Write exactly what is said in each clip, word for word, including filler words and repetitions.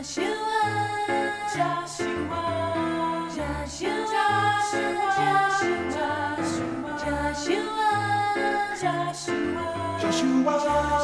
Joshua, Joshua, Joshua, Joshua, Joshua, Joshua, Joshua,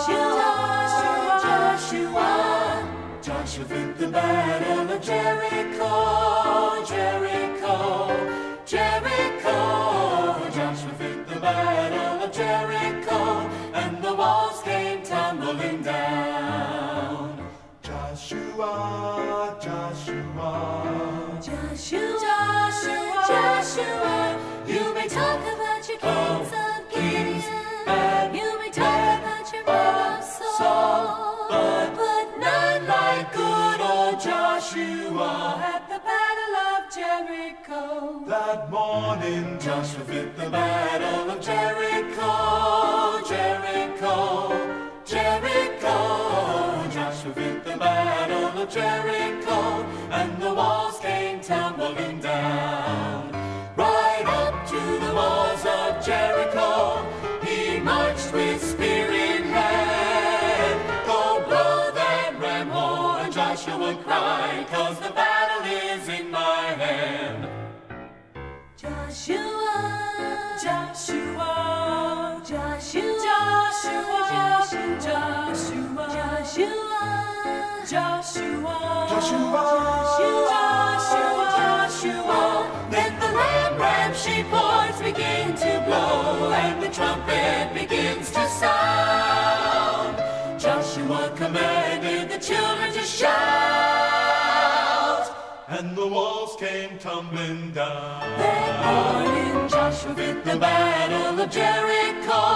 Joshua, Joshua fit the battle of Jericho, Jericho, Jericho. Joshua fit the battle of Jericho, and the walls came tumbling down. Joshua, Joshua, Joshua, Joshua, Joshua, you may talk about your kings of Gideon, you may talk about your men of Saul, but, but none like good old Joshua at the battle of Jericho. that morning Joshua fit the battle of Jericho, Jericho, Jericho. Joshua fit the battle of Jericho, and the walls came tumbling down. Right up to the walls of Jericho, he marched with spear in hand. Go blow that ram horn, Joshua cried, 'cause the battle is in my hand. Joshua, Joshua, Joshua, Joshua, Joshua, Joshua, Joshua, Joshua, Joshua, Joshua. Then the lamb ram sheep horns begin to blow, and the trumpet begins to sound. Joshua commanded the children to shout, and the walls came tumbling down. that morning Joshua fit the battle of Jericho,